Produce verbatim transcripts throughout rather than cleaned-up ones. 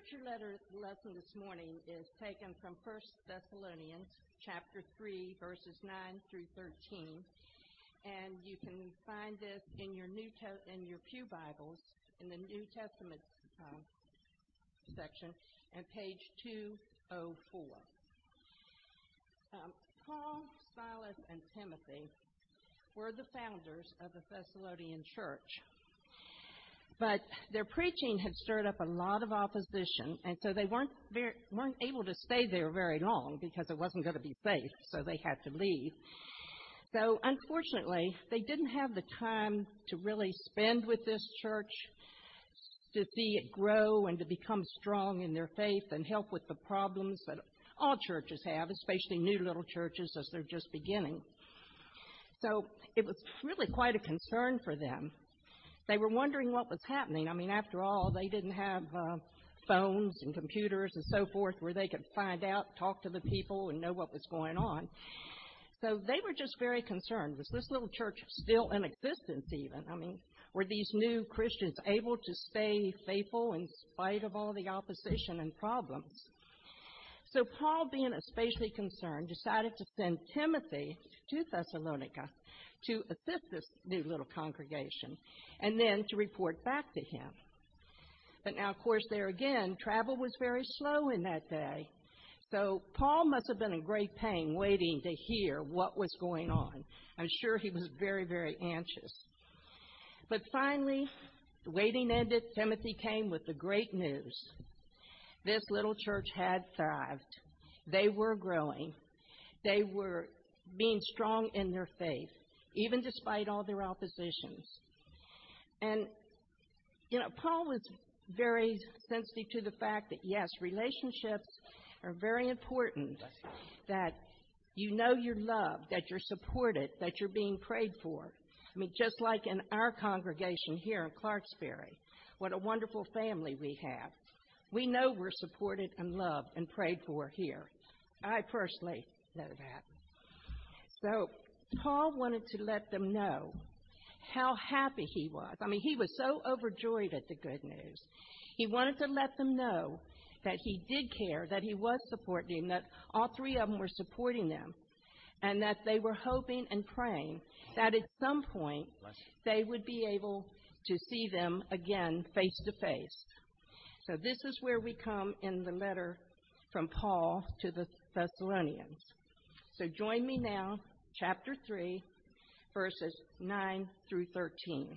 scripture letter lesson this morning is taken from First Thessalonians chapter three, verses nine through thirteen. And you can find this in your New Te- in your Pew Bibles in the New Testament uh, section and page two oh four. Um, Paul, Silas, and Timothy were the founders of the Thessalonian church. But their preaching had stirred up a lot of opposition, and so they weren't very, weren't able to stay there very long because it wasn't going to be safe, so they had to leave. So, unfortunately, they didn't have the time to really spend with this church to see it grow and to become strong in their faith and help with the problems that all churches have, especially new little churches as they're just beginning. So it was really quite a concern for them. They were wondering what was happening. I mean, after all, they didn't have uh, phones and computers and so forth where they could find out, talk to the people, and know what was going on. So they were just very concerned. Was this little church still in existence even? I mean, were these new Christians able to stay faithful in spite of all the opposition and problems? So Paul, being especially concerned, decided to send Timothy to Thessalonica to assist this new little congregation, and then to report back to him. But now, of course, there again, travel was very slow in that day. So Paul must have been in great pain waiting to hear what was going on. I'm sure he was very, very anxious. But finally, the waiting ended. Timothy came with the great news. This little church had thrived. They were growing. They were being strong in their faith, even despite all their oppositions. And, you know, Paul was very sensitive to the fact that, yes, relationships are very important, that you know you're loved, that you're supported, that you're being prayed for. I mean, just like in our congregation here in Clarksbury, what a wonderful family we have. We know we're supported and loved and prayed for here. I personally know that. So Paul wanted to let them know how happy he was. I mean, he was so overjoyed at the good news. He wanted to let them know that he did care, that he was supporting them, that all three of them were supporting them, and that they were hoping and praying that at some point they would be able to see them again face to face. So this is where we come in the letter from Paul to the Thessalonians. So join me now, chapter three, verses nine through thirteen.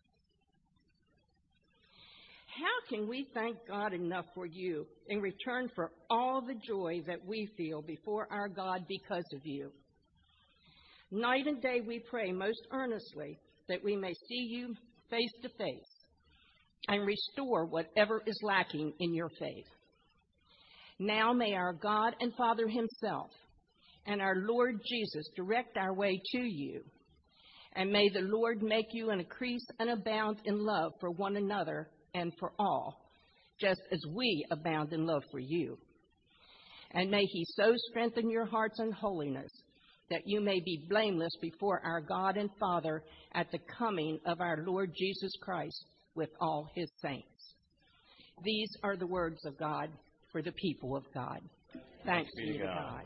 How can we thank God enough for you in return for all the joy that we feel before our God because of you? Night and day we pray most earnestly that we may see you face to face and restore whatever is lacking in your faith. Now may our God and Father himself and our Lord Jesus direct our way to you, and may the Lord make you increase and abound in love for one another and for all, just as we abound in love for you. And may he so strengthen your hearts in holiness that you may be blameless before our God and Father at the coming of our Lord Jesus Christ with all his saints. These are the words of God for the people of God. Thanks be to God.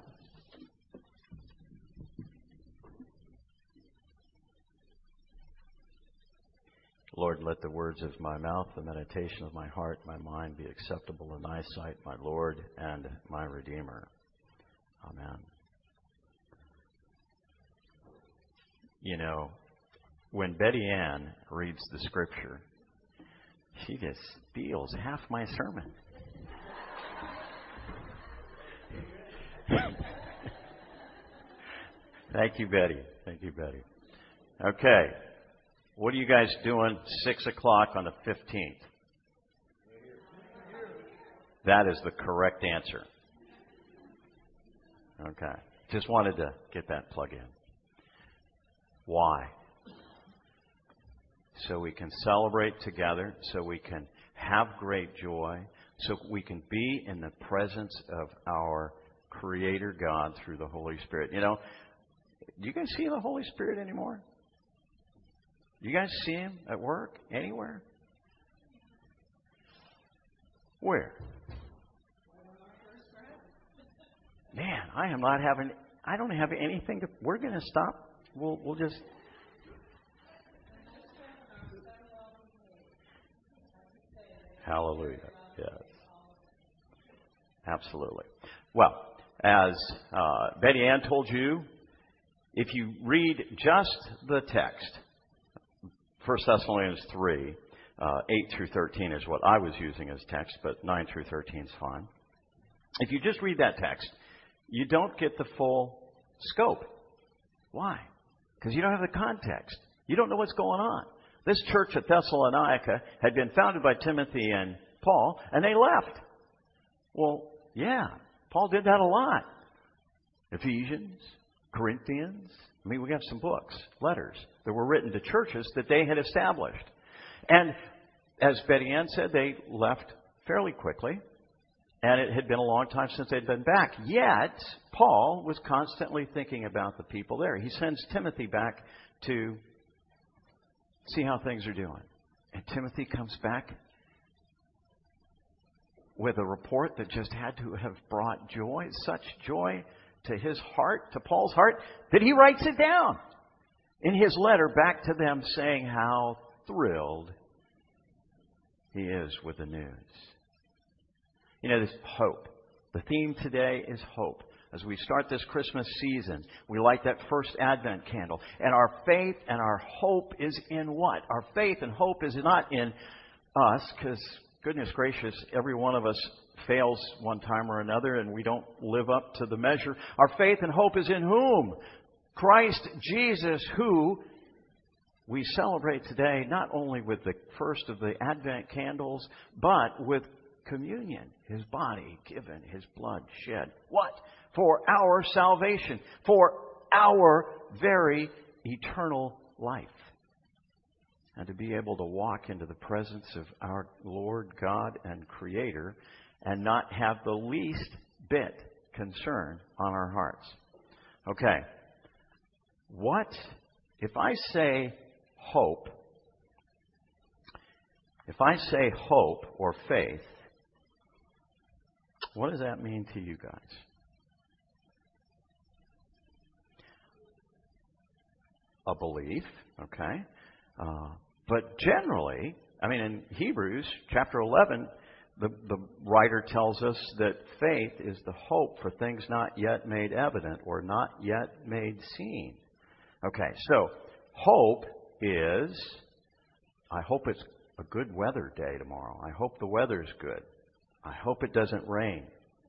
Lord, let the words of my mouth, the meditation of my heart, my mind be acceptable in thy sight, my Lord and my Redeemer. Amen. You know, when Betty Ann reads the scripture, she just steals half my sermon. Thank you, Betty. Thank you, Betty. Okay. What are you guys doing six o'clock on the fifteenth? That is the correct answer. Okay. Just wanted to get that plug in. Why? So we can celebrate together, so we can have great joy, so we can be in the presence of our Creator God through the Holy Spirit. You know, do you guys see the Holy Spirit anymore? You guys see him at work? Anywhere? Where? man, I am not having, I don't have anything to, we're going to stop. We'll, we'll just. Hallelujah. Yes. Absolutely. Well, as uh, Betty Ann told you, if you read just the text, First Thessalonians three, uh, eight through thirteen is what I was using as text, but nine through thirteen is fine. If you just read that text, you don't get the full scope. Why? Because you don't have the context. You don't know what's going on. This church at Thessalonica had been founded by Timothy and Paul, and they left. Well, yeah, Paul did that a lot. Ephesians, Corinthians. I mean, we got some books, letters that were written to churches that they had established. And as Betty Ann said, they left fairly quickly. And it had been a long time since they'd been back. Yet, Paul was constantly thinking about the people there. He sends Timothy back to see how things are doing. And Timothy comes back with a report that just had to have brought joy, such joy to his heart, to Paul's heart, that he writes it down in his letter back to them, saying how thrilled he is with the news. You know, this hope. The theme today is hope. As we start this Christmas season, we light that first Advent candle. And our faith and our hope is in what? Our faith and hope is not in us, because, goodness gracious, every one of us fails one time or another, and we don't live up to the measure. Our faith and hope is in whom? Christ Jesus, who we celebrate today not only with the first of the Advent candles, but with communion, His body given, His blood shed. What? For our salvation, for our very eternal life. And to be able to walk into the presence of our Lord God and Creator and not have the least bit concern on our hearts. Okay. What, if I say hope, if I say hope or faith, what does that mean to you guys? A belief, okay. Uh, but generally, I mean, in Hebrews chapter eleven, the, the writer tells us that faith is the hope for things not yet made evident or not yet made seen. Okay, so hope is, I hope it's a good weather day tomorrow. I hope the weather's good. I hope it doesn't rain.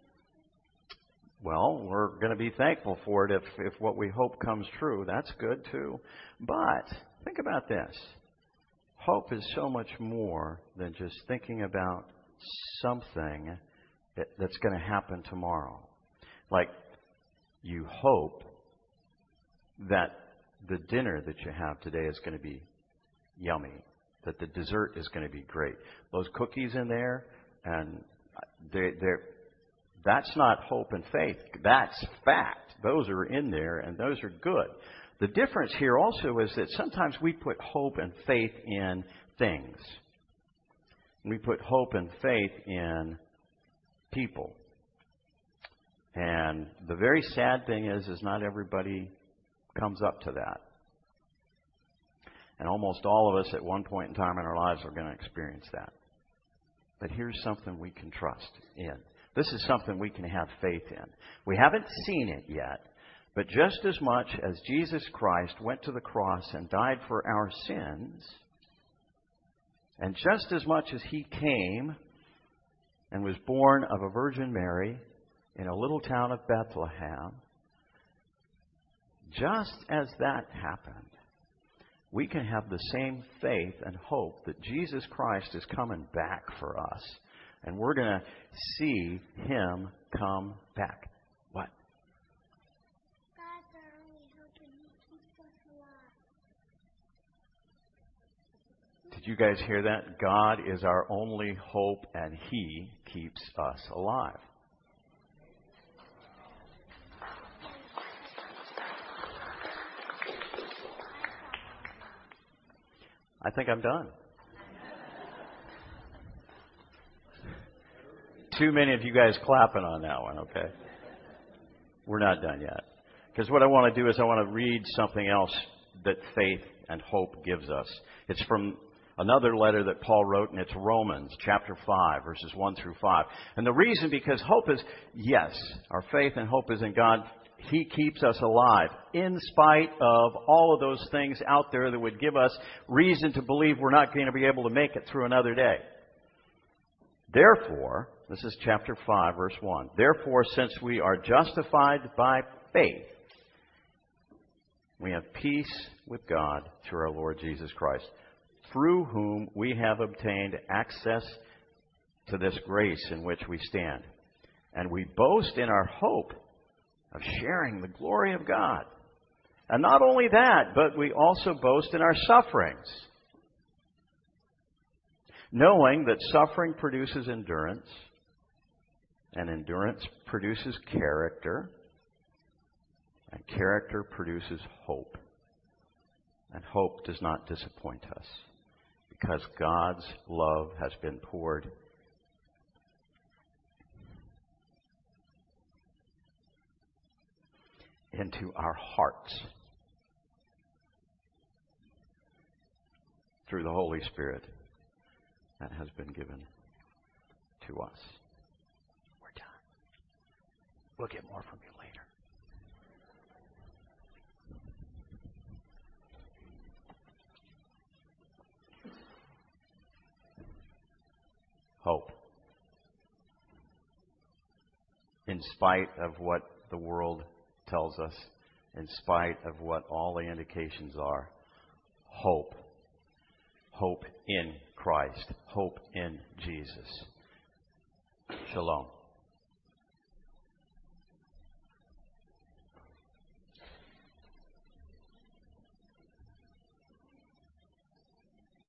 Well, we're going to be thankful for it if, if what we hope comes true. That's good too. But think about this. Hope is so much more than just thinking about something that, that's going to happen tomorrow. Like, you hope that the dinner that you have today is going to be yummy, that the dessert is going to be great. Those cookies in there, and they, they're, that's not hope and faith. That's fact. Those are in there, and those are good. The difference here also is that sometimes we put hope and faith in things. We put hope and faith in people. And the very sad thing is, is not everybody comes up to that. And almost all of us at one point in time in our lives are going to experience that. But here's something we can trust in. This is something we can have faith in. We haven't seen it yet, but just as much as Jesus Christ went to the cross and died for our sins, and just as much as He came and was born of a Virgin Mary in a little town of Bethlehem, just as that happened, we can have the same faith and hope that Jesus Christ is coming back for us. And we're going to see Him come back. What? God's our only hope and He keeps us alive. Did you guys hear that? God is our only hope and He keeps us alive. I think I'm done. Too many of you guys clapping on that one, okay? We're not done yet. Because what I want to do is I want to read something else that faith and hope gives us. It's from another letter that Paul wrote, and it's Romans chapter five, verses one through five. And the reason, because hope is, yes, our faith and hope is in God. He keeps us alive in spite of all of those things out there that would give us reason to believe we're not going to be able to make it through another day. Therefore, this is chapter five, verse one. Therefore, since we are justified by faith, we have peace with God through our Lord Jesus Christ, through whom we have obtained access to this grace in which we stand. And we boast in our hope of sharing the glory of God. And not only that, but we also boast in our sufferings, knowing that suffering produces endurance, and endurance produces character, and character produces hope. And hope does not disappoint us, because God's love has been poured into our hearts through the Holy Spirit that has been given to us. We're done. We'll get more from you later. Hope. In spite of what the world tells us, in spite of what all the indications are, hope. Hope in Christ. Hope in Jesus. Shalom.